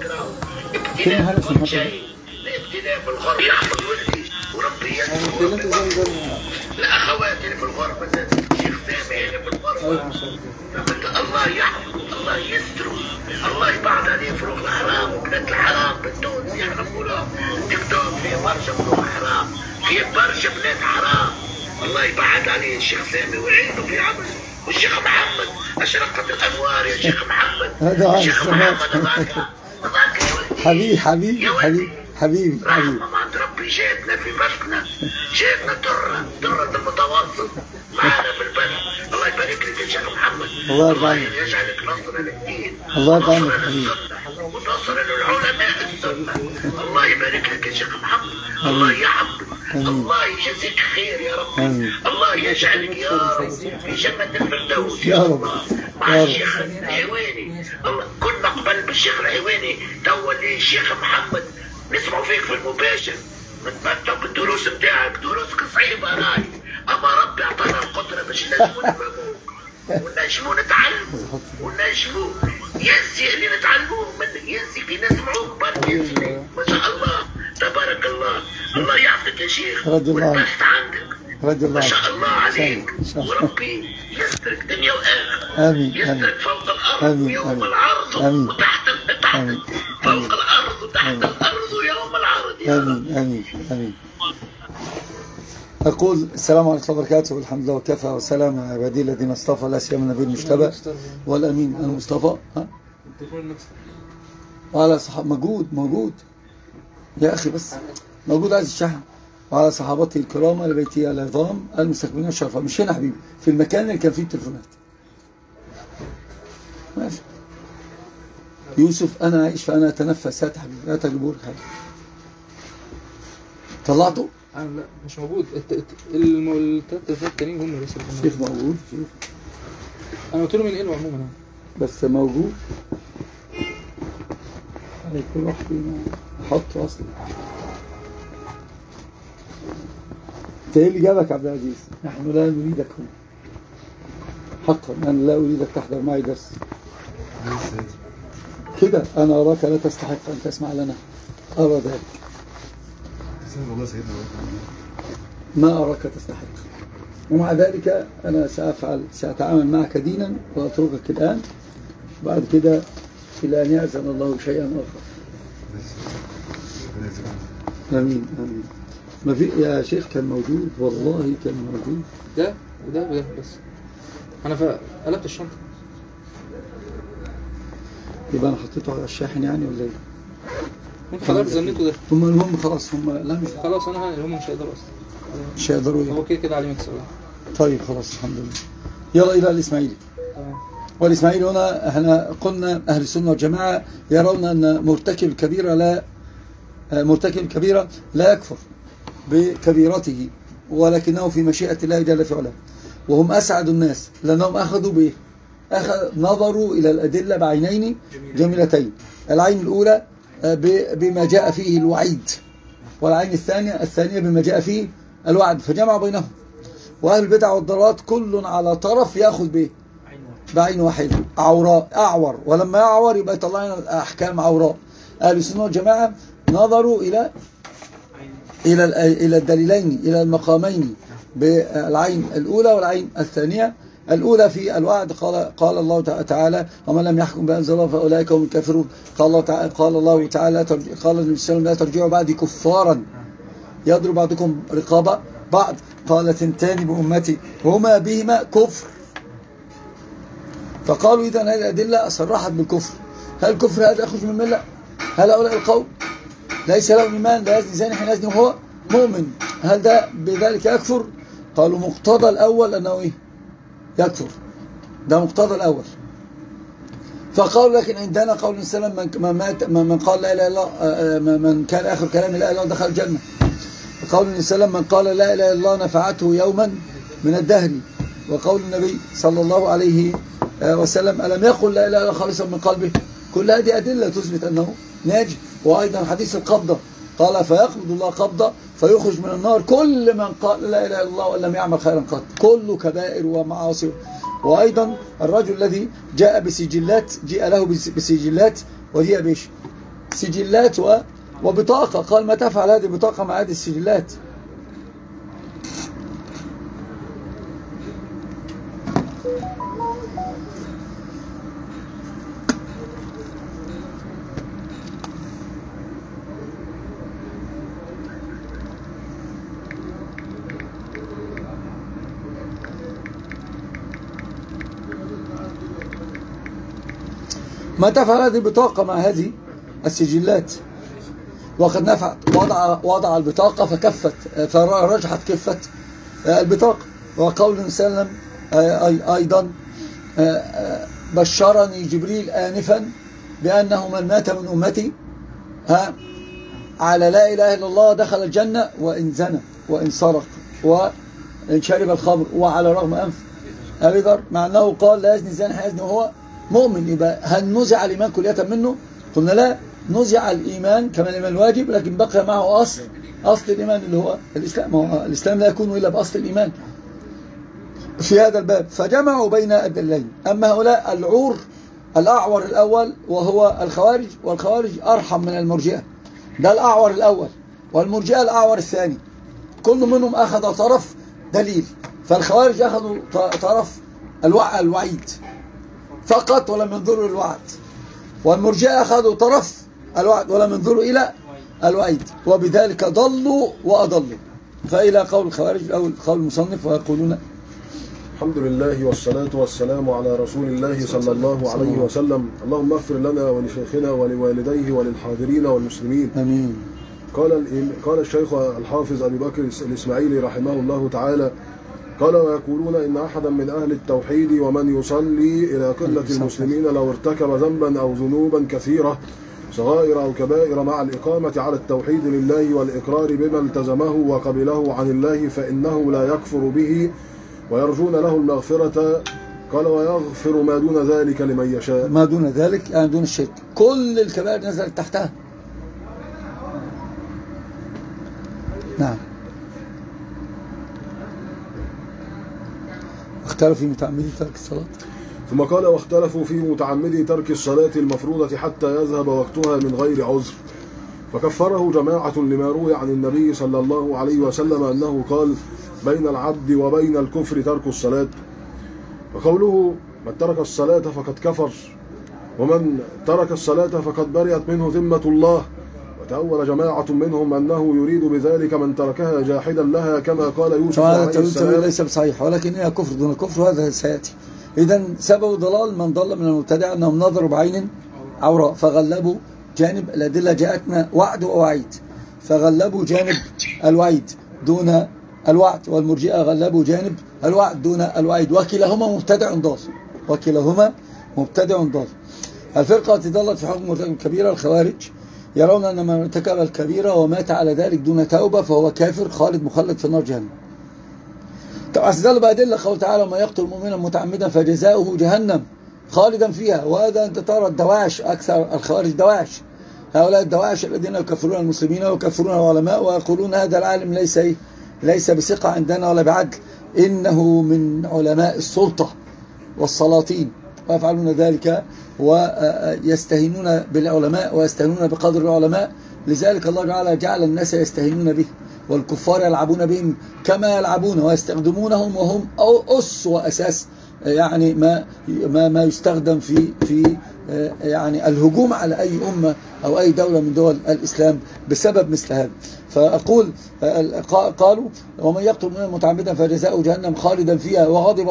ابتلاء بكل شيء، الابتلاء بالغرب يحفظ ولدي وربي يستر. لاخواتي اللي في الغربه، الشيخ سامي اللي في الغربه، الله يحفظه، الله يستره، الله يبعد عليه فروق الحرام وبنات الحرام بالتونس يحرموا له. تيك توك فيه برشا فروق حرام، فيه برشا بنات حرام، الله يبعد عليه الشيخ سامي ويعينه في عمله. والشيخ محمد اشرقت الانوار يا شيخ محمد، الشيخ محمد هذاك يا ولدي، حبيبي حبيبي حبيبي حبيبي حبيبي. رحمة ربي جاتنا في بلدنا، جاتنا درة المتوسط معانا في البلد. الله يبارك لك يا شيخ محمد، الله يرضى عنك، يجعلك نصر للدين، الله يرضى عنك ونصر حبيبي، للسنة، ونصر للعلماء السنة. الله يبارك لك يا شيخ محمد، الله يحفظك، الله يجزيك خير يا رب، الله يجعلك يا رب في جنة الفردوس يا رب مع الشيخ العويني. الله كنا قبل بالشيخ العويني، توا اللي الشيخ محمد نسمعوا فيك في المباشر، نتمتعوا بالدروس بتاعك، دروسك صعيبة راي، اما ربي اعطانا القدرة باش نجموا نفهموك ونجموا نتعلموا ونجموا ينسي اللي نتعلموه منك، ينسي كي نسمعوك برك ينسي. ما شاء الله تبارك الله، الله يحفظك يا شيخ والبحث عندك ما شاء الله عليك، وربي يسترك دنيا واخره، امين يسترك فوق الارض ويوم العرض وتحت فوق الارض وتحت الارض ويوم العرض. امين امين امين. أقول السلام عليكم ورحمة الله وبركاته، والحمد لله وكفى وسلام على عبادي الذين اصطفى، لا سيما النبي المجتبى والأمين المصطفى. وعلى صحابة موجود يا أخي، بس موجود عايز الشحن، وعلى صحابته الكرام لبيته العظام المستقبلين الشرفة. مش هنا حبيبي، في المكان اللي كان فيه التليفونات. ماشي يوسف، أنا عايش فأنا أتنفس. هات حبيبي، لا تجيبوا لك حاجة. طلعته؟ لا مش موجود. الثلاث تليفونات التانيين هم لسه الشيخ موجود. انا قلت له من ايه عموما بس موجود. على كل واحد احطه اصلا. انت ايه اللي جابك يا عبد العزيز؟ نحن لا نريدك هنا حقا، انا لا اريدك تحضر معي درس كده. انا اراك لا تستحق ان تسمع لنا، ارى ذلك. ما أراك تستحق، ومع ذلك أنا سأتعامل معك دينا وأتركك الآن، بعد كده إلى أن يأذن الله شيئا آخر. آمين آمين. ما في يا شيخ، كان موجود والله، كان موجود ده وده بس. أنا قلبت الشنطة. يبقى أنا حطيته على الشاحن يعني ولا إيه؟ انت حضرتك زنيته ده. هم خلاص، لا مش خلاص، هم مش هيقدروا اصلا، مش هيقدروا. هو كده عليه مكسب. طيب خلاص الحمد لله. يلا الى الاسماعيلي. تمام. والاسماعيلي هنا احنا قلنا اهل السنه والجماعه يرون ان مرتكب الكبيره لا يكفر بكبيرته، ولكنه في مشيئه الله جل في علاه. وهم اسعد الناس لانهم اخذوا بايه؟ نظروا الى الادله بعينين جميلتين. العين الاولى بما جاء فيه الوعيد، والعين الثانية بما جاء فيه الوعد، فجمع بينهم. وأهل البدع والضلالات كل على طرف يأخذ به بعين واحدة، أعور، ولما يعور يبقى يطلع لنا الأحكام عوراء. أهل السنة والجماعة نظروا إلى الدليلين، إلى المقامين، بالعين الأولى والعين الثانية. الأولى في الوعد، قال الله تعالى: ومن لم يحكم بأنزل الله فأولئك هم الكافرون. قال الله تعالى قال النبي صلى الله عليه وسلم: لا ترجعوا بعدي كفارا يضرب بعضكم رقاب بعض. قال: ثنتان بأمتي هما بهما كفر. فقالوا إذا هذه الأدلة صرحت بالكفر. هل الكفر هذا يخرج من الملة؟ هل هؤلاء القوم ليس لهم إيمان، لا يزني زاني حين يزني وهو مؤمن، هل ده بذلك يكفر؟ قالوا مقتضى الأول أنه إيه؟ يكفر. ده مقتضى الأول. فقالوا: لكن عندنا قول السلام: من قال لا إله إلا الله، من كان آخر كلام لا إله إلا الله دخل الجنة. وقول السلام: من قال لا إله إلا الله نفعته يوما من الدهر. وقول النبي صلى الله عليه وسلم: ألم يقل لا إله إلا الله خالصا من قلبه. كل هذه أدلة تثبت أنه ناجي. وأيضا حديث القبضة، قال: فيقبض الله قبضة فيخرج من النار كل من قال لا إله إلا الله ولم يعمل خيرا قط، كل كبائر ومعاصي. وأيضا الرجل الذي جاء بسجلات، جاء له بسجلات، ودي بيش سجلات وبطاقة. قال ما تفعل هذه البطاقة مع هذه السجلات؟ ما تفعل هذه البطاقة مع هذه السجلات؟ وقد نفع وضع البطاقة فكفت فرجحت كفة البطاقة. وقول النبي صلى الله عليه وسلم أيضا بشرني جبريل آنفا بأنه من مات من أمتي على لا إله إلا الله دخل الجنة وإن زنى وإن سرق وإن شرب الخمر وعلى رغم أنف أبي ذر، مع أنه قال لا يزني زاني هيزني وهو مؤمن. يبقى هل نزع الإيمان كلية منه؟ قلنا لا، نزع الإيمان كما الإيمان الواجب، لكن بقي معه أصل الإيمان اللي هو الإسلام. هو الإسلام لا يكون إلا بأصل الإيمان في هذا الباب. فجمعوا بين الدليلين. أما هؤلاء الأعور الأول وهو الخوارج، والخوارج أرحم من المرجئة، ده الأعور الأول، والمرجئة الأعور الثاني. كل منهم أخذ طرف دليل. فالخوارج أخذوا طرف الوعيد فقط ولم ينظروا للوعد، والمرجئة أخذوا طرف الوعد ولم ينظروا إلى الوعيد، وبذلك ضلوا وأضلوا. فإلى قول الخوارج أو قول المصنف ويقولون الحمد لله والصلاة والسلام على رسول الله صلى الله عليه وسلم. اللهم اغفر لنا ولشيخنا ولوالديه وللحاضرين والمسلمين. آمين. قال الشيخ الحافظ أبي بكر الإسماعيلي رحمه الله تعالى قال ويقولون إن أحدا من أهل التوحيد ومن يصلي إلى قلة المسلمين لو ارتكب ذنبا أو ذنوبا كثيرة صغائر أو كبائر مع الإقامة على التوحيد لله والإقرار بما التزمه وقبله عن الله فإنه لا يكفر به ويرجون له المغفرة. قال ويغفر ما دون ذلك لمن يشاء. ما دون ذلك يعني دون الشرك، كل الكبائر نزلت تحتها. نعم. اختلفوا في متعمدي ترك الصلاة. ثم قال واختلفوا في متعمدي ترك الصلاة المفروضة حتى يذهب وقتها من غير عذر، فكفره جماعة لما روي عن النبي صلى الله عليه وسلم أنه قال بين العبد وبين الكفر ترك الصلاة. وقوله من ترك الصلاة فقد كفر ومن ترك الصلاة فقد برئت منه ذمة الله. وتأول جماعة منهم أنه يريد بذلك من تركها جاحدا لها كما قال يوسف عليه السلام. ليس بصحيح، ولكن هي كفر دون كفر، وهذا سيأتي. إذن سبب ضلال من ضل من المبتدع أنهم نظروا بعين عوراء فغلبوا جانب الأدلة. جاءتنا وعد ووعيد فغلبوا جانب الوعيد دون الوعد، والمرجئة غلبوا جانب الوعد دون الوعيد، وكلاهما مبتدع ضال. وكلاهما مبتدع ضال. الفرقة التي ضلت في حكم مرتكب الكبيرة الخوارج يرون أن من ارتكب الكبيرة ومات على ذلك دون توبة فهو كافر خالد مخلد في النار جهنم. طبعا استدلوا بأدلة قوله تعالى ومن يقتل مؤمنا متعمدا فجزاؤه جهنم خالدا فيها. وهذا أنت ترى الدواعش، أكثر الخوارج دواعش، هؤلاء الدواعش الذين يكفرون المسلمين ويكفرون العلماء ويقولون هذا العالم ليس بثقة عندنا ولا بعدل، إنه من علماء السلطة والسلاطين، ويفعلون ذلك ويستهينون بالعلماء ويستهينون بقدر العلماء. لذلك الله تعالى جعل الناس يستهينون به، والكفار يلعبون بهم كما يلعبون ويستخدمونهم وهم أس وأساس يعني ما يستخدم في يعني الهجوم على أي أمة أو أي دولة من دول الإسلام بسبب مثل هذا. فأقول قالوا ومن يقتل مؤمنا متعمدا فجزاؤه جهنم خالدا فيها وغضب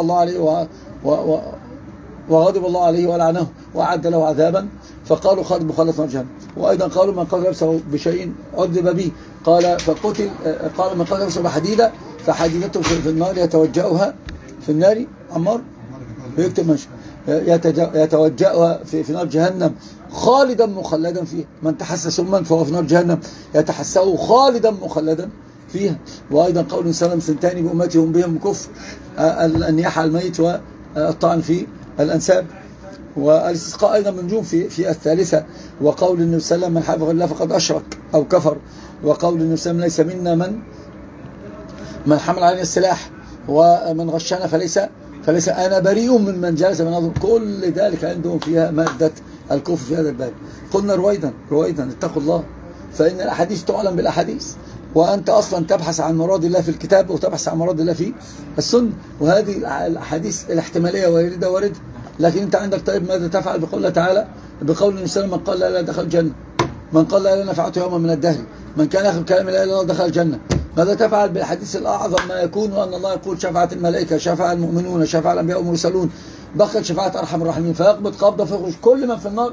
الله عليه ولعنه وأعد له عذابا، فقالوا خالد مخلد في جهنم. وأيضا قالوا من قتل نفسه بشيء عذب به، قال من قتل نفسه بحديدة فحديدته في النار يتوجأها في النار. عمار يكتب ماشي يتوجأها في نار جهنم خالدا مخلدا فيها. من تحسس سما فهو في نار جهنم يتحسه خالدا مخلدا فيها. وأيضا قول سلم سنتان بأمتهم بهم كفر النياحة على الميت والطعن في الأنساب، والاستسقاء أيضا منجوم في الثالثة. وقول النبي صلى الله عليه وسلم من حفظ الله فقد أشرك أو كفر. وقول النبي صلى الله عليه وسلم ليس منا من حمل علينا السلاح ومن غشنا فليس أنا بريء من جلس من أظلم. كل ذلك عندهم فيها مادة الكفر في هذا الباب. قلنا رويدا اتقوا الله، فإن الأحاديث تعلم بالأحاديث، وأنت أصلا تبحث عن مراد الله في الكتاب وتبحث عن مراد الله في السنة، وهذه الأحاديث الاحتمالية واردة. لكن أنت عندك طيب ماذا تفعل بقول الله تعالى، بقول النبي صلى الله عليه وسلم: من قال لا إله دخل الجنة، من قال لا إله نفعته يوما من الدهر، من كان آخر كلام لا إله إلا الله دخل الجنة. ماذا تفعل بالحديث الأعظم ما يكون، وأن الله يقول: شفاعة الملائكة، شفاعة المؤمنون، شفاعة الأنبياء والمرسلون، بقت شفاعة أرحم الراحمين، فيقبض قبضة فيخرج كل من في النار،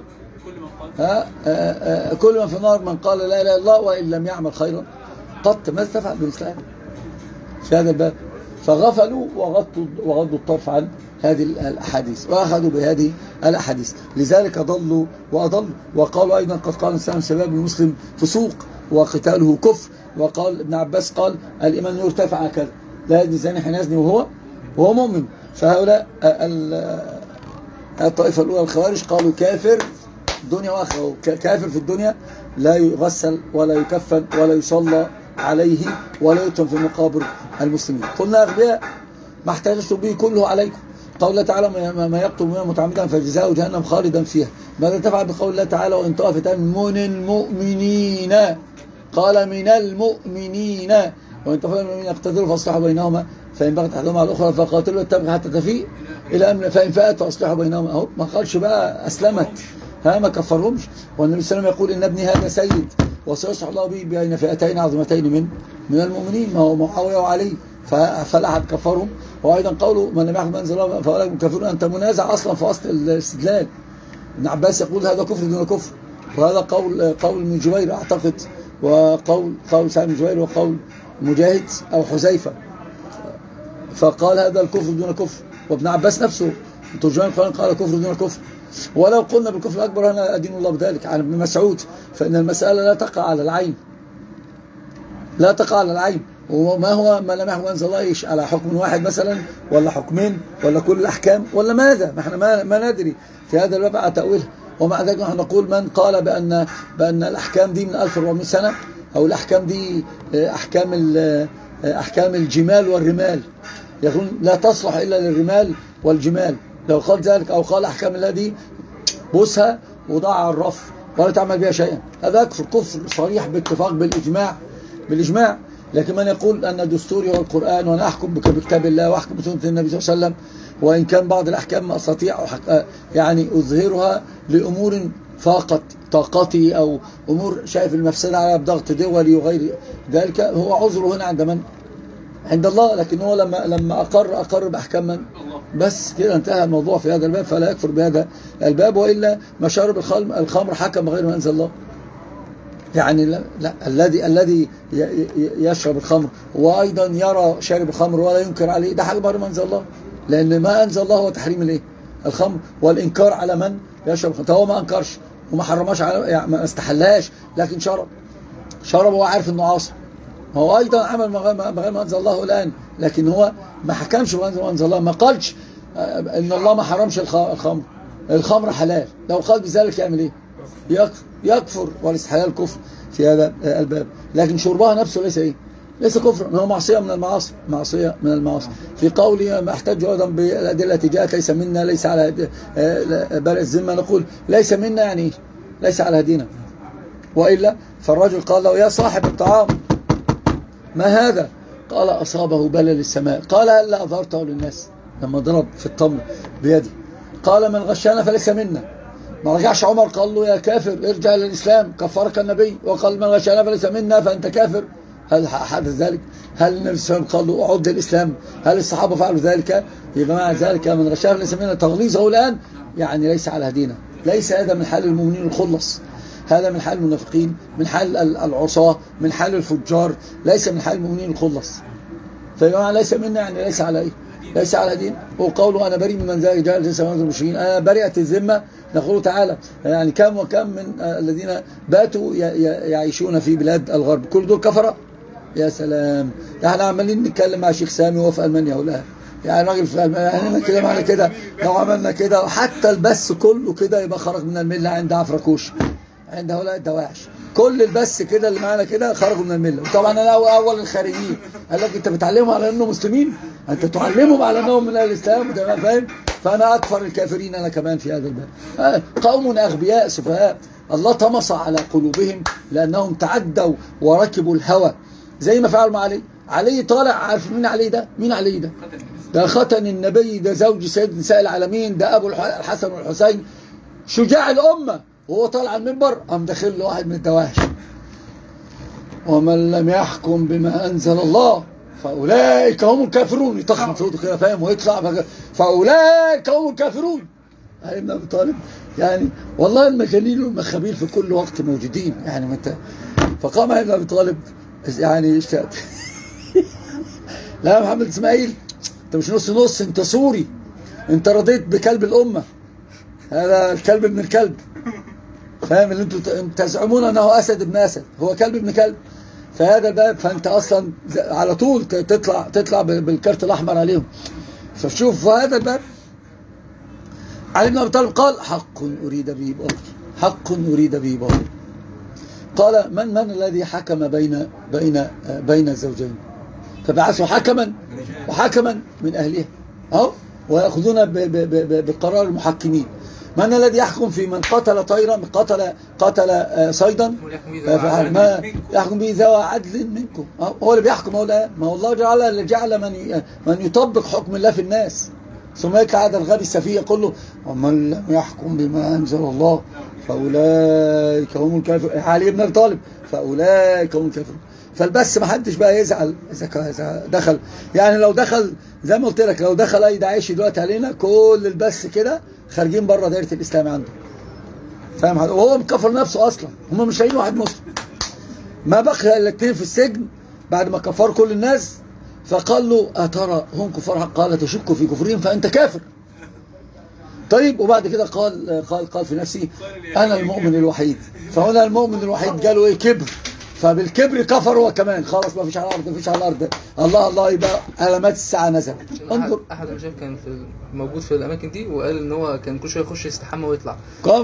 كل من في النار من قال لا إله إلا الله وإن لم يعمل خيرا قط. ماذا تفعل بالإسلام في هذا الباب؟ فغفلوا وغضوا الطرف عن هذه الأحاديث وأخذوا بهذه الأحاديث، لذلك ضلوا وأضلوا. وقالوا أيضا: قد قال الإسلام سباب المسلم فسوق وقتاله كفر. وقال ابن عباس قال: الإيمان يرتفع هكذا، لا يزني زاني حين يزني وهو مؤمن. فهؤلاء الطائفة الأولى الخوارج قالوا كافر دنيا وآخرة، كافر في الدنيا لا يغسل ولا يكفن ولا يصلى عليه ولا يدفن في مقابر المسلمين. قلنا: أغبياء، ما احتاجتم به كله عليكم. قول الله تعالى: ما يقتل مؤمنا متعمدا فجزاؤه جهنم خالدا فيها. ماذا تفعل بقول الله تعالى: وإن طائفتان من المؤمنين، قال من المؤمنين، وإن طائفتان من المؤمنين اقتتلوا فاصلحوا بينهما فإن بغت أحدهما على الأخرى فقاتلوا التبغي حتى تفيء إلى أمر فإن فاءت فاصلحوا بينهما. أهو ما قالش بقى أسلمت، ما كفرهمش. والنبي صلى الله عليه وسلم يقول: إن ابني هذا سيد وسيصلح الله به بين فئتين عظيمتين من المؤمنين، ما هو معاوية وعلي، فلا أحد كفرهم. وأيضا قوله: من لم يحكم بأنزل الله فأولئك كافرون. أنت منازع أصلا في أصل الاستدلال. ابن عباس يقول: هذا كفر دون كفر، وهذا قول ابن جبير أعتقد، وقول سعيد بن جبير، وقول مجاهد أو حذيفة، فقال هذا الكفر دون كفر. وابن عباس نفسه ترجمان القرآن قال: كفر دون كفر. ولو قلنا بالكفر الأكبر أنا أدين الله بذلك. عن ابن مسعود: فإن المسألة لا تقع على العين، لا تقع على العين. وما هو ما لم يحكم أنزل الله على حكم واحد مثلا، ولا حكمين، ولا كل الأحكام، ولا ماذا؟ ما احنا ما ندري في هذا الباب على تأويلها. ومع ذلك نحن نقول: من قال بأن الأحكام دي من 1400 سنة، أو الأحكام دي أحكام الجمال والرمال، يقول لا تصلح إلا للرمال والجمال، لو قال ذلك، أو قال أحكام الله دي بوسها وضعها على الرف ولا تعمل بها شيئا، هذا كفر صريح باتفاق بالإجماع. لكن من يقول أن دستوري هو القرآن وأنا أحكم بكتاب الله وأحكم بسنة النبي صلى الله عليه وسلم، وإن كان بعض الأحكام ما أستطيع يعني أظهرها لأمور فاقت طاقتي، أو أمور شايف المفسدة على بضغط دولي وغير ذلك، هو عذره هنا عند من؟ عند الله. لكن هو لما أقر بأحكام من؟ بس كده انتهى الموضوع في هذا الباب، فلا يكفر بهذا الباب. وإلا ما شرب الخمر حكم غير ما أنزل الله. يعني لا الذي يشرب الخمر وأيضا يرى شارب الخمر ولا ينكر عليه، ده حاجة غير ما أنزل الله، لأن ما أنزل الله هو تحريم الخمر والإنكار على من يشرب الخمر. هو ما أنكرش وما حرماش يعني ما استحلهاش، لكن شرب وهو عارف إنه عاصي، هو أيضا عمل غير ما أنزل الله الآن، لكن هو ما حكمش بغير ما أنزل الله، ما قالش إن الله ما حرمش الخمر حلال. لو قال بذلك يعمل إيه؟ يكفر، والاستحلال كفر في هذا الباب. لكن شربها نفسه ليس كفر، هو معصية من المعاصي. في قوله: ما احتج أيضا بالأدلة جاءت ليس منا، ليس على بل الذمة، نقول ليس منا يعني ليس على هدينا. وإلا فالرجل قال له: يا صاحب الطعام ما هذا؟ قال: أصابه بلل السماء. قال: هل أظهرته للناس؟ لما ضرب في التمر بيده. قال: من غشانا فليس منا. ما رجعش عمر قال له: يا كافر ارجع للإسلام، كفرك النبي وقال: من غشانا فليس منا فأنت كافر. هل حدث ذلك؟ هل النبي صلى الله عليه وسلم قال له أعد للإسلام؟ هل الصحابة فعلوا ذلك؟ يبقى مع ذلك من غشانا فليس منا تغليظه الآن يعني ليس على هدينا. ليس هذا من حال المؤمنين الخلص، هذا من حال المنافقين، من حال العصاة، من حال الفجار، ليس من حال المؤمنين الخلص. فيا ليس منا يعني ليس على إيه؟ ليس على دين. وقوله: أنا بريء من ذلك جاء ليس من المشركين، أنا برئت الذمة. نقول تعالى: يعني كم وكم من الذين باتوا يعيشون في بلاد الغرب، كل دول كفرة. يا سلام، احنا عمالين نتكلم مع شيخ سامي وهو في ألمانيا ولا يعني راجل في ألمانيا، يعني كده معنى كده لو عملنا كده وحتى البث كله كده يبقى خرج من الملة عند عفركوش، عند هؤلاء الدواعش، كل البث كده اللي معانا كده خرجوا من الملة. وطبعا أنا أول الخارجين قال لك: أنت بتعلمهم على أنهم مسلمين، أنت تعلمهم على أنهم من الإسلام، فاهم؟ فأنا أكفر الكافرين أنا كمان في هذا الباب. قوم أغبياء سفهاء الله طمس على قلوبهم لأنهم تعدوا وركبوا الهوى زي ما فعلوا مع علي. علي طالع، عارف مين علي ده؟ مين علي ده؟ ده ختن النبي، ده زوج سيد نساء العالمين، ده أبو الحسن والحسين، شجاع الأمة، وهو طالع على المنبر قام داخل له واحد من الدواهش: ومن لم يحكم بما أنزل الله فأولئك هم الكافرون. يطخن صوته كده فاهم ويطلع فأولئك هم الكافرون. علي بن أبي طالب يعني والله المجانين والمخابيل في كل وقت موجودين يعني متى. فقام علي بن أبي طالب يعني اشتاق لا يا محمد إسماعيل، انت مش نص نص، انت سوري، انت رضيت بكلب الأمة، هذا الكلب ابن الكلب، فاهم اللي انتوا تزعمون انه اسد ابن اسد، هو كلب ابن كلب. فهذا الباب، فانت اصلا على طول تطلع بالكارت الاحمر عليهم. فشوف هذا الباب علي بن ابي طالب قال: حق اريد به باطل، حق اريد به باطل. قال: من الذي حكم بين الزوجين؟ فبعثوا حكما وحكما من اهلها اهو، وياخذون بقرار المحكمين. من الذي يحكم في من قتل طيرا، قتل صيدا، ما يحكم به ذوى عدل منكم. هو اللي بيحكم، هو ما الله جعل من يطبق حكم الله في الناس. ثم يطلع هذا الغبي السفيه يقول له: ومن لم يحكم بما انزل الله فاولئك هم الكافرون. علي بن ابي طالب فاولئك هم الكافرون. فالبس ما حدش بقى يزعل اذا دخل، يعني لو دخل زي ما قلت لك، لو دخل اي داعشي دلوقتي علينا كل البس كده خارجين بره دايره الاسلام عنده، فاهم حضرتك؟ وهو مكفر نفسه اصلا، هم مش لاقيين واحد مسلم. ما بقي الا 2 في السجن بعد ما كفروا كل الناس. فقال له: أترى هم كفار؟ قال: تشك في كفرهم فأنت كافر. طيب، وبعد كده قال في نفسه: أنا المؤمن الوحيد. فهنا المؤمن الوحيد قالوا إيه؟ كبر. فبالكبر كفر هو كمان، خلاص ما فيش على الأرض، ما فيش على الأرض، الله يبقى علامات الساعة نزلت. انظر، أحد المشايخ كان موجود في الأماكن دي وقال إن هو كان كل شوية يخش يستحمى ويطلع.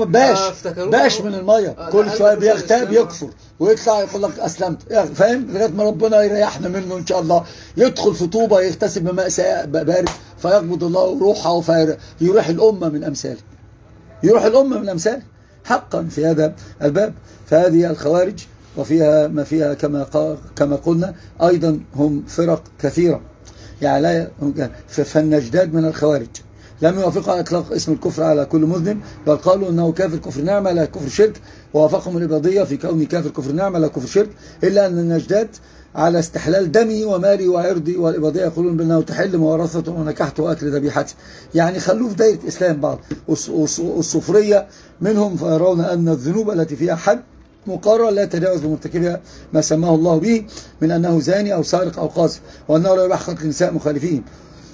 باش من المية، كل شوية بيغتاب يكفر ويطلع يقول لك أسلمت، فاهم؟ لغاية ما ربنا يريحنا منه إن شاء الله. يدخل في طوبة يغتسل بماء بارد فيقبض الله روحه فيروح الأمة من أمثاله، يروح الأمة من أمثاله حقا في هذا الباب. فهذه الخوارج وفيها ما فيها كما قلنا أيضا هم فرق كثيرة، يعني فالنجداد من الخوارج لم يوافقوا على إطلاق اسم الكفر على كل مذنب، بل قالوا أنه كافر كفر نعمة لا كفر شرك، ووافقهم الإباضية في كونه كافر كفر نعمة لا كفر شرك، إلا أن النجداد على استحلال دمي ومالي وعرضي، والإباضية يقولون بأنه تحل موارثته ونكحته وأكل ذبيحته، يعني خلوه في دائرة إسلام. بعض الصوفرية منهم فيرون أن الذنوب التي فيها حد مقرر لا يتجاوز بمرتكبها ما سماه الله به من أنه زاني أو سارق أو قاذف، وأنه لا يباح قتل نساء مخالفين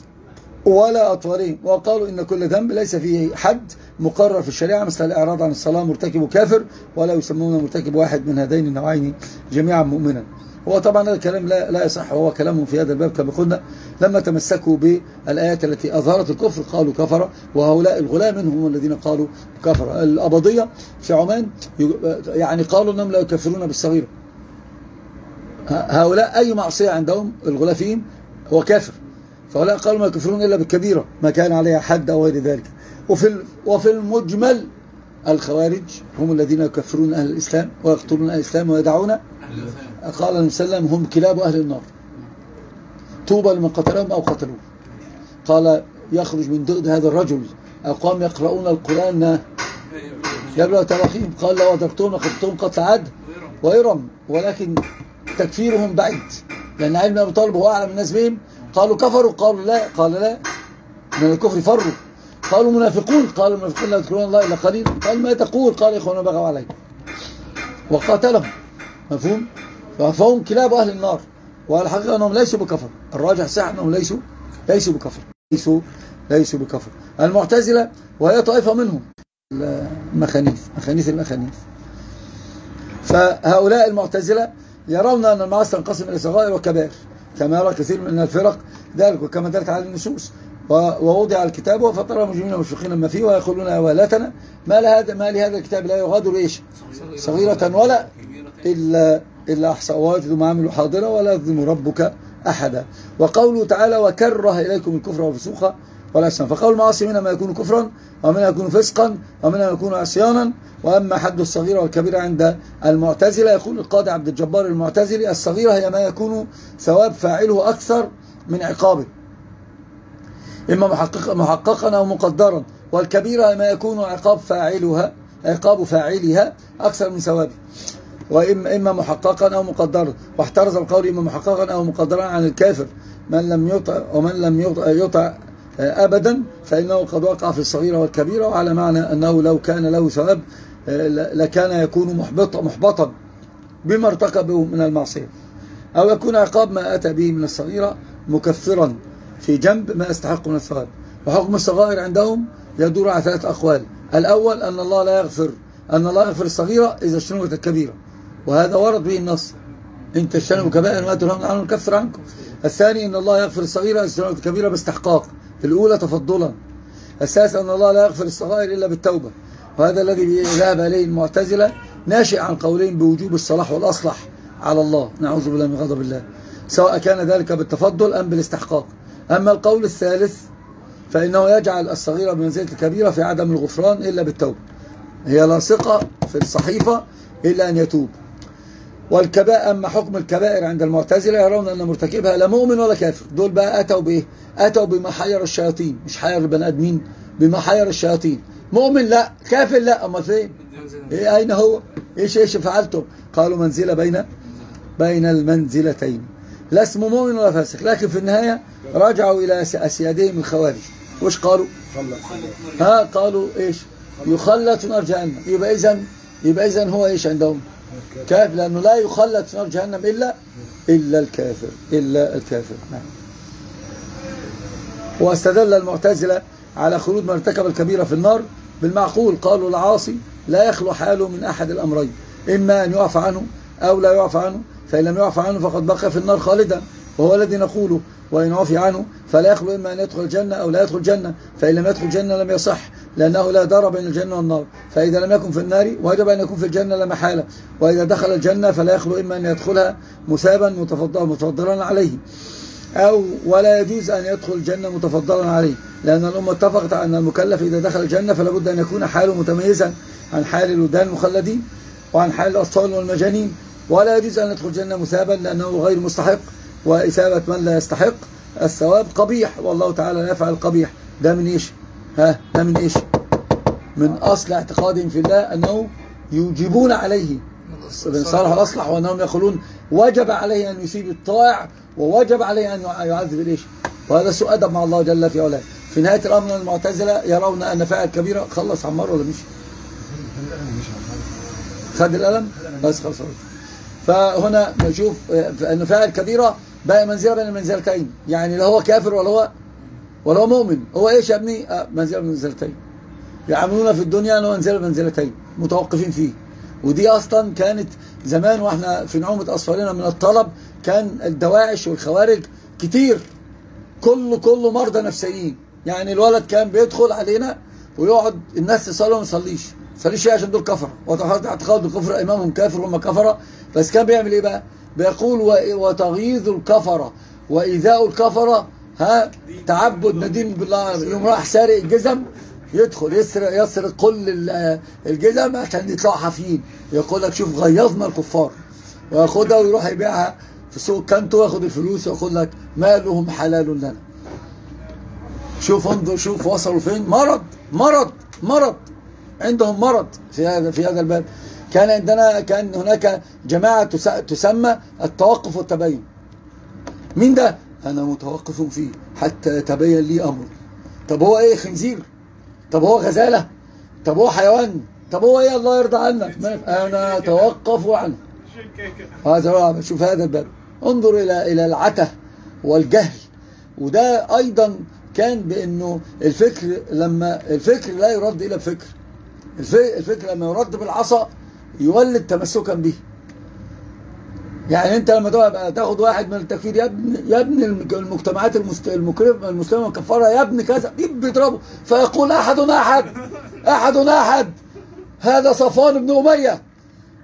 ولا أطفالهم. وقالوا إن كل ذنب ليس فيه حد مقرر في الشريعة مثل الإعراض عن الصلاة مرتكب كافر، ولا يسمون مرتكب واحد من هذين النوعين جميعا مؤمنا. هو طبعا هذا الكلام لا يصح، وهو كلامهم في هذا الباب كما قلنا لما تمسكوا بالآيات التي أظهرت الكفر قالوا كفر، وهؤلاء الغلاة منهم الذين قالوا كفر. الأباضية في عمان يعني قالوا أنهم لا يكفرون بالصغيرة، هؤلاء أي معصية عندهم الغلاة فيهم هو كافر، فهؤلاء قالوا ما يكفرون إلا بالكبيرة ما كان عليها حد أو غير ذلك. وفي المجمل الخوارج هم الذين يكفرون أهل الإسلام ويقتلون أهل الإسلام ويدعون، قال النبي صلى الله عليه وسلم: هم كلاب أهل النار، طوبى لمن قتلهم أو قتلوه. قال: يخرج من ضئد هذا الرجل أقوام يقرؤون القرآن يبلغ تراخيهم، قال: لو أدركتهم لقتلتهم قتل عاد وإرم، ولكن تكفيرهم بعيد، لأن علي بن أبي طالب هو أعلم الناس بهم. قالوا كفروا، قالوا لا، قال لا، من الكفر فروا. قالوا منافقون، قالوا المنافقون لا يذكرون الله إلا قليلا. قال: ما تقول؟ قال: إخوانا بغوا عليهم وقاتلهم. مفهوم؟ فهم كلاب أهل النار، والحقيقة أنهم ليسوا بكفر، الراجح صح أنهم ليسوا بكفر، ليسوا بكفر. المعتزلة وهي طائفة منهم مخانيث المخانيث. فهؤلاء المعتزلة يرون أن المعاصي تنقسم إلى صغائر وكبائر كما يرى كثير من الفرق ذلك، وكما دلت على النصوص. ووضع الكتاب فترى المجرمين مشفقين مما فيه ويقولون يا ويلتنا ما لهذا الكتاب لا يغادر ايش صغيرة ولا إلا أحصى ووجدوا ما عملوا حاضرة ولا يظلم ربك أحدا. وقوله تعالى: وكره إليكم الكفر والفسوق والعصيان. فقول المعاصي منها ما يكون كفرا ومنها يكون فسقا ومنها يكون عصيانا. وأما حد الصغيرة والكبيرة عند المعتزلة، يقول القاضي عبد الجبار المعتزلي: الصغيرة هي ما يكون ثواب فاعله أكثر من عقابه، إما محققا أو مقدرا، والكبيرة ما يكون عقاب فاعلها أكثر من ثوابه، وإما محققا أو مقدرا. واحترز القول إما محققا أو مقدرا عن الكافر من لم يطع ومن لم يطع أبدا، فإنه قد وقع في الصغيرة والكبيرة، وعلى معنى أنه لو كان له ثواب لكان يكون محبطا بما ارتكبه من المعصية، أو يكون عقاب ما أتى به من الصغيرة مكفرا في جنب ما يستحق من الثواب. وحكم الصغائر عندهم يدور على 3 أقوال: الأول أن الله يغفر الصغيرة إذا اجتنبت الكبيرة، وهذا ورد به النص: إن تجتنبوا كبائر ما تنهون عنه نكفر عنكم. الثاني أن الله يغفر الصغيرة إذا اجتنبت الكبيرة باستحقاق، في الأولى تفضلا. الثالث أن الله لا يغفر الصغائر إلا بالتوبة، وهذا الذي ذهب إليه المعتزلة، ناشئ عن قولين بوجوب الصلاح والأصلح على الله، نعوذ بالله من غضب الله، سواء كان ذلك بالتفضل أم بالاستحقاق. أما القول الثالث فإنه يجعل الصغيرة بمنزلة الكبيرة في عدم الغفران إلا بالتوبة، هي لاصقة في الصحيفة إلا أن يتوب. أما حكم الكبائر عند المعتزلة يرون أن مرتكبها لا مؤمن ولا كافر. دول بقى أتوا بإيه؟ أتوا بما حير الشياطين، مش حير البني آدمين، بما حير الشياطين. مؤمن لا، كافر لا، أما فين؟ إيه أين هو؟ إيش فعلتم؟ قالوا منزلة بين المنزلتين، لا اسمه مؤمن ولا فاسق. لكن في النهاية رجعوا إلى أسيادهم الخوارج، وش قالوا؟ قالوا إيش؟ يخلد في نار جهنم. يبقى إذن هو إيش عندهم؟ كافر، لأنه لا يخلد في نار جهنم إلا الكافر. نعم. واستدل المعتزلة على خلود من ارتكب الكبيرة في النار بالمعقول. قالوا العاصي لا يخلو حاله من أحد الأمرين: إما أن يعفى عنه أو لا يعفى عنه، فإن لم يعفى عنه فقد بقى في النار خالدا، وهو الذي نقوله: وإن عفي عنه فلا يخلو إما أن يدخل الجنة أو لا يدخل الجنة، فإن لم يدخل الجنة لم يصح، لأنه لا دار بين الجنة والنار، فإذا لم يكن في النار وجب أن يكون في الجنة لا محالة، وإذا دخل الجنة فلا يخلو إما أن يدخلها مثابا متفضلا عليه، أو ولا يجوز أن يدخل الجنة متفضلا عليه، لأن الأمة اتفقت أن المكلف إذا دخل الجنة فلا بد أن يكون حاله متميزا عن حال الولدان المخلدين وعن حال الأطفال والمجانين، ولا يجوز أن يدخل الجنة مثابا لأنه غير مستحق، وإثابة من لا يستحق الثواب قبيح، والله تعالى لا يفعل القبيح. ده من إيش؟ ده من إيش؟ من أصل اعتقادهم في الله أنه يوجبون عليه من صالح الأصلح، وأنهم يقولون وجب عليه أن يثيب الطائع ووجب عليه أن يعذب الإيش، وهذا سوء أدب مع الله جل في علاه. في نهاية الأمر المعتزلة يرون أن فاعل كبيرة خلص عمار ولا مش خد الألم بس خلص. فهنا نشوف أن فاعل كبيرة بقى منزلة بين المنزلتين، يعني لا هو كافر ولا هو مؤمن، هو إيش يا ابني؟ منزلة بين المنزلتين، يعاملون في الدنيا أنه منزلتين متوقفين فيه. ودي أصلا كانت زمان وإحنا في نعومة أصفارنا من الطلب، كان الدواعش والخوارج كتير، كله مرضى نفسيين. يعني الولد كان بيدخل علينا ويقعد الناس تصلي وما يصليش عشان دول كفر، واعتقاد الكفر إمامهم كافر وهم كفرة، بس كان بيعمل إيه بقى؟ بيقول وتغيظ الكفرة وإيذاء الكفرة تعبد ندين بالله. يوم راح سارق الجزم، يدخل يسرق كل الجزم عشان يطلعوا حافيين، يقول لك شوف غيظنا الكفار، وياخدها ويروح يبيعها في سوق كانتو، ياخد الفلوس ويقول لك مالهم حلال لنا. شوف انظر، شوف وصلوا فين. مرض عندهم مرض في هذا الباب. كان هناك جماعة تسمى التوقف والتبين. مين ده؟ أنا متوقف فيه حتى يتبين لي أمر. طب هو إيه؟ خنزير؟ طب هو غزالة؟ طب هو حيوان؟ طب هو إيه؟ الله يرضى عنك. أنا أتوقف عنه. هذا شوف هذا الباب. انظر إلى العته والجهل. وده أيضا كان بأنه الفكر لا يرد إلى بفكر. الفكر لما يرد بالعصا يولد تمسكا به. يعني انت لما تاخد واحد من التكفير، يا ابن المجتمعات المسلمه الكفاره، يا ابن كذا، بيضربه فيقول احد هذا صفوان بن اميه،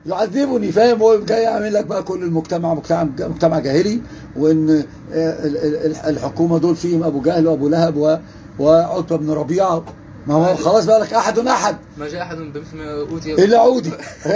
يعذبني، فاهم؟ هو جاي يعمل لك بقى كل المجتمع مجتمع جاهلي، وان الحكومه دول فيهم ابو جهل وابو لهب وعتبه بن ربيعه. ما هو خلاص بقى لك احد ما جاء احد بمثل ما اوتي الا عودي.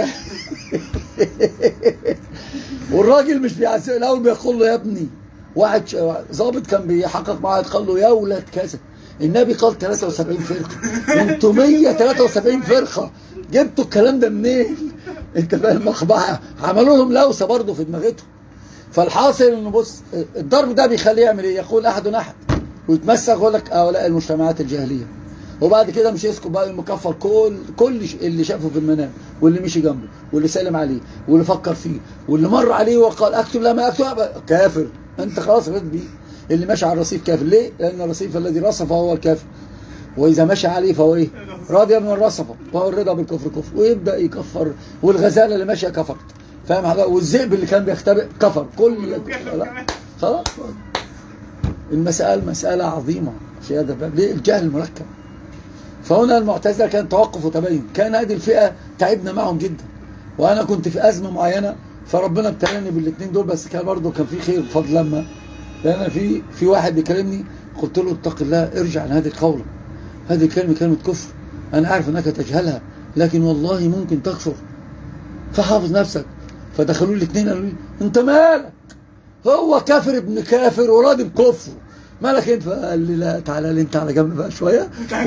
والراجل مش بيعذب، الاول بيقول له يا ابني. واحد ضابط كان بيحقق معاه قال له يا ولاد كذا، النبي قال 73 فرقه، انتوا 173 فرقه، جبتوا الكلام ده منين؟ انت فاهم؟ مخبعه عملوا لهم لوسه برضه في دماغتهم. فالحاصل انه بص، الضرب ده بيخليه يعمل ايه؟ يقول احد ويتمسك ويقول لك هؤلاء المجتمعات الجاهليه. وبعد كده مش يسكت بقى، المكفر كل اللي شافه في المنام، واللي مشي جنبه، واللي سلم عليه، واللي فكر فيه، واللي مر عليه وقال اكتب لا ما اكتب، كافر. انت خلاص رد بيه. اللي ماشي على الرصيف كافر. ليه؟ لان الرصيف الذي رصفه هو الكافر، واذا مشى عليه فهو ايه؟ راضي من رصفه، وهو الرضا بالكفر كفر، ويبدا يكفر. والغزاله اللي ماشيه كفرت، فاهم حاجه؟ والذئب اللي كان بيختبئ كفر. خلاص. المساله مساله عظيمه في هذا الباب. ليه؟ الجهل المركب. فهنا المعتزله كان توقف وتبين. كان هذه الفئه تعبنا معهم جدا، وانا كنت في ازمه معينه، فربنا ابتلاني بالاثنين دول. بس كان برضه كان في خير بفضل لما لان في واحد بيكلمني، قلت له اتق الله، ارجع عن هذه القوله، هذه الكلمه كلمه كفر، انا عارف انك تجهلها لكن والله ممكن تكفر، فحافظ نفسك. فدخلوا لي الاثنين قالوا لي انت مالك؟ هو كافر ابن كافر وراضي بكفر، مالك انت؟ قال لي لا تعالى لي انت على جنب بقى شويه.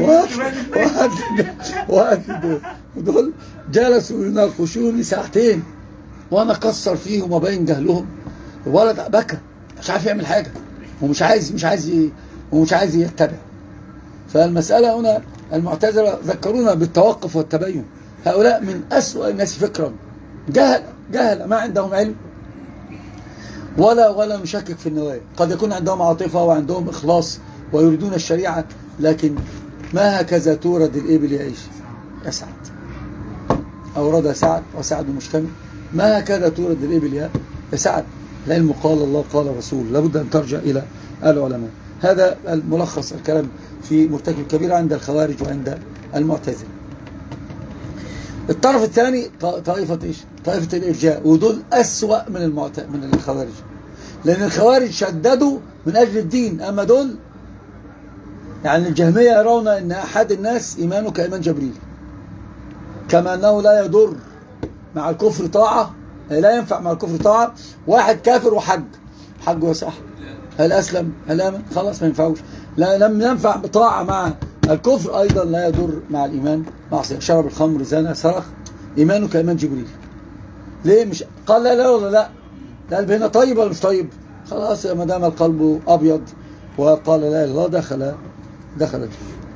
واحد دول جلسوا يناقشوني ساعتين، وانا كسر فيهم وبين جهلهم. الولد بكى مش عارف يعمل حاجه، ومش عايز يتبع. فالمساله هنا المعتزله ذكرونا بالتوقف والتبين. هؤلاء من اسوأ الناس فكرا، جهل ما عندهم علم ولا مشكك في النوايا. قد يكون عندهم عاطفه وعندهم اخلاص ويريدون الشريعه، لكن ما هكذا تورد الابل يعيش يسعد، اوردها سعد وسعد مجتمع. ما هكذا تورد الابل يسعد. العلم قال الله قال الرسول، لابد ان ترجع الى العلماء. هذا الملخص الكلام في مرتكب الكبيره عند الخوارج وعند المعتزله. الطرف الثاني طائفه ايش؟ طائفه الارجاء، ودول اسوأ من الخوارج، لان الخوارج شددوا من اجل الدين. اما دول يعني الجهميه يرون ان احد الناس ايمانه كايمان جبريل، كما انه لا يضر مع الكفر طاعه، لا ينفع مع الكفر طاعه. واحد كافر حجه يصح، هل اسلم؟ هل امن؟ خلاص ما ينفعوش. لم ينفع طاعه مع الكفر، ايضا لا يضر مع الايمان معصيه. شرب الخمر، زنى، سرق، ايمانه كايمان جبريل. ليه؟ مش قال لا ولا لا؟ القلب هنا طيب ولا مش طيب؟ خلاص ما دام القلب ابيض وقال لا اله الا الله دخل الجنه.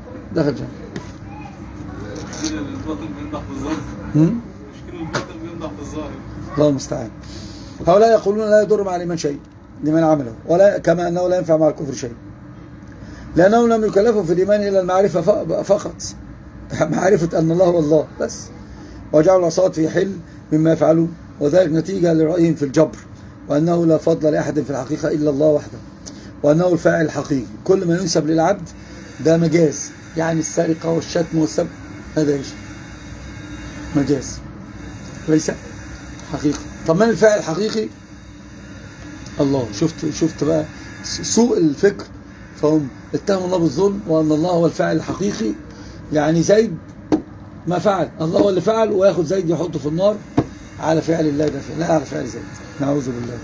الباطن بينضح في الظاهر. مشكلة الباطن بينضح في الظاهر. الله المستعان. هؤلاء يقولون لا يضر مع الإيمان شيء لمن عمله، ولا كما أنه لا ينفع مع الكفر شيء، لأنهم لم يكلفوا في الإيمان إلا المعرفة فقط، معرفة أن الله هو الله بس، وجعلوا العصاة في حل مما يفعلون، وذلك نتيجة لرأيهم في الجبر، وأنه لا فضل لأحد في الحقيقة إلا الله وحده، وأنه الفاعل الحقيقي. كل ما ينسب للعبد ده مجاز، يعني السرقة والشتم والسب هذا ايش؟ مجاز ليس حقيقي. طب من الفاعل الحقيقي؟ الله. شفت بقى سوء الفكر. فهم اتهموا الله بالظلم وان الله هو الفاعل الحقيقي، يعني زيد ما فعل، الله هو اللي فعل، وياخد زيد يحطه في النار على فعل الله ده، لا على فعل زيد، نعوذ بالله.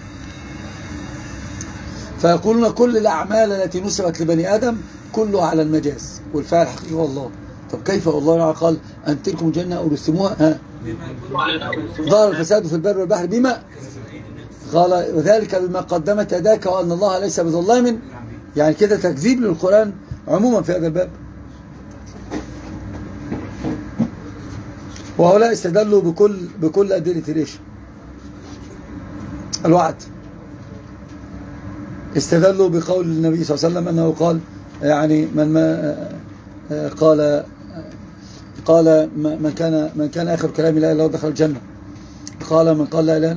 فيقولون كل الاعمال التي نسبت لبني ادم كلها على المجاز، والفاعل الحقيقي هو الله. طب كيف والله قال أن تلكم الجنة أورثتموها ظهر الفساد في البر والبحر بما قال وذلك بما قدمت يداك وأن الله ليس بظلام، يعني كده تكذيب للقرآن عموما في هذا الباب. وهؤلاء استدلوا بكل أدلة ليش الوعد. استدلوا بقول النبي صلى الله عليه وسلم أنه قال يعني قال من كان آخر كلام لا إله إلا الله دخل الجنة. قال من قال لا إله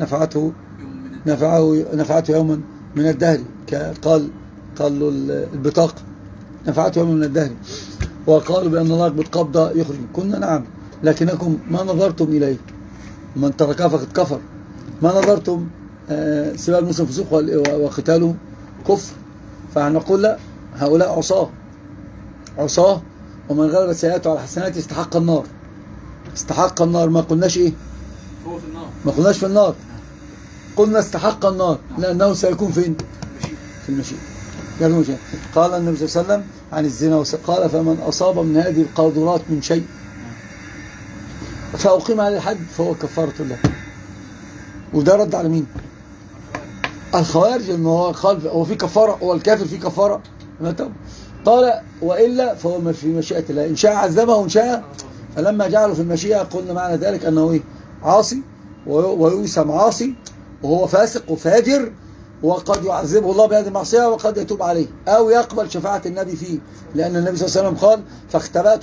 نفعته يوما من الدهر، قال له البطاقة نفعته يوما من الدهر. وقالوا بأن الله بالقبضة يخرج. كنا نعم لكنكم ما نظرتم إليه، من تركها فقد كفر. ما نظرتم سباب المسلم فسوق وقتاله كفر. فنقول لا، هؤلاء عصاه ومن غلبت سيئاته على حسناته استحق النار. استحق النار، ما قلناش ايه؟ هو في النار. ما قلناش في النار، قلنا استحق النار لأنه سيكون فين؟ في المشيئة. قال النبي صلى الله عليه وسلم عن الزنا قال فمن أصاب من هذه القاذورات من شيء فأقيم عليه الحد فهو كفارة له. وده رد على مين؟ الخوارج. إنه هو في كفارة، هو الكافر في كفارة. قال وإلا فهو في مشيئة الله، إن شاء عذبه وإن شاء. فلما جعله في المشيئة قلنا معنى ذلك أنه إيه؟ عاصي ويوسم عاصي وهو فاسق وفاجر، وقد يعذبه الله بهذه المعصية وقد يتوب عليه أو يقبل شفاعة النبي فيه، لأن النبي صلى الله عليه وسلم قال فاختبأت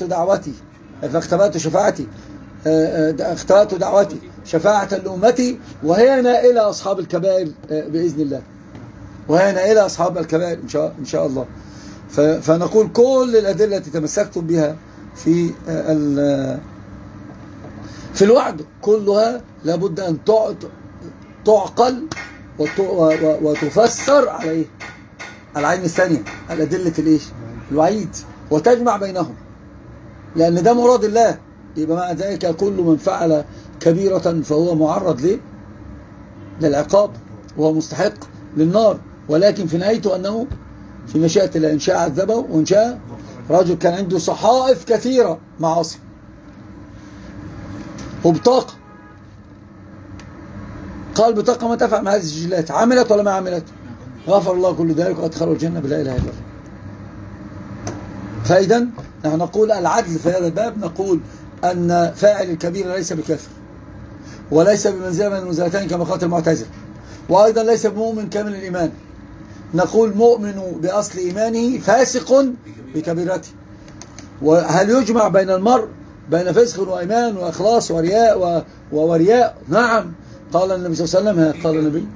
دعوتي شفاعة لأمتي وهي نائلة أصحاب الكبائر بإذن الله، وهي نائلة أصحاب الكبائر إن شاء الله. فنقول كل الأدلة التي تمسكتم بها في الوعد كلها لابد أن تعقل وتفسر على ايه؟ على العين الثانية، على أدلة الايش؟ الوعيد، وتجمع بينهم، لأن ده مراد الله. يبقى مع ذلك كل من فعل كبيرة فهو معرض للعقاب وهو مستحق للنار، ولكن في نهايته أنه في مشيئة الله، إن شاء عذبه وإن شاء. رجل كان عنده صحائف كثيرة معاصي وبطاقة، قال بطاقة ما تفعل مع هذه السجلات، عملت ولا ما عملت؟ غفر الله كل ذلك وأدخله الجنة بلا إله إلا الله. فإذا نحن نقول العدل في هذا الباب، نقول أن فاعل الكبير ليس بكافر وليس بمنزلة من المنزلتين كما قالت المعتزلة، وأيضا ليس بمؤمن كامل الإيمان. نقول مؤمن بأصل إيمانه فاسق بكبيرته. وهل يجمع بين المرء بين فسق وإيمان وإخلاص ورياء؟ نعم. قال النبي صلى الله عليه وسلم، قال النبي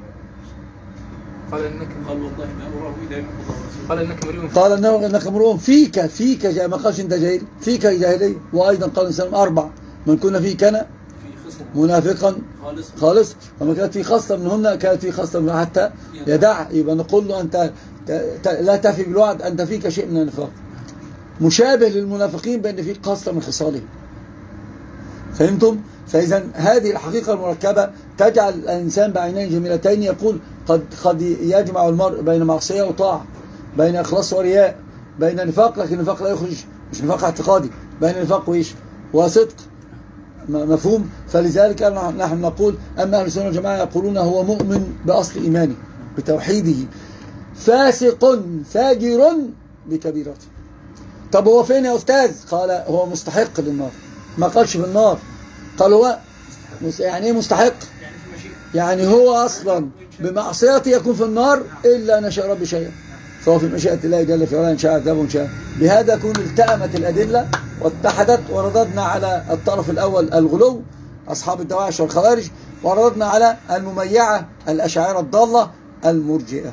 قال انك امرؤ فيك ما قالش انت جاهل، فيك جاهليه. وايضا قال الانسان 4 من كنا فيه كان منافقا خالص، وما كانت في خصله منهن كانت في خصله حتى يدع. يبقى نقول له انت لا تفي بالوعد، انت فيك شيء من النفاق مشابه للمنافقين بان فيك خصله من خصالهم. فهمتم؟ فإذا هذه الحقيقة المركبة تجعل الإنسان بعينين جميلتين، يقول قد يجمع المرء بين معصية وطاعة، بين إخلاص ورياء، بين نفاق، لكن النفاق لا يخرج، مش نفاق اعتقادي، بين نفاق وإيش؟ وصدق. مفهوم؟ فلذلك نحن نقول أما أهل السنة والجماعة يقولون هو مؤمن بأصل إيمانه بتوحيده فاسق فاجر بكبيرته. طب هو فين يا أستاذ؟ قال هو مستحق للنار، ما قالش في النار، قال هو يعني ايه مستحق؟ يعني هو اصلا بمعصيته يكون في النار الا ان يشاء ربي شيئا، فهو في مشيئة الله جل في علاه، ان شاء عذبه وان شاء. بهذا يكون التأمت الادله واتحدت، ورددنا على الطرف الاول الغلو اصحاب الدواعش والخوارج، ورددنا على المميعه الاشاعره الضاله المرجئه.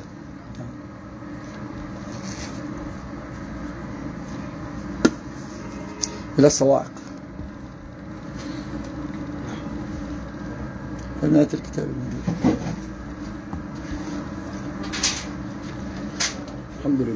الى الصواعق نهاية الكتاب الموجود. الحمد لله.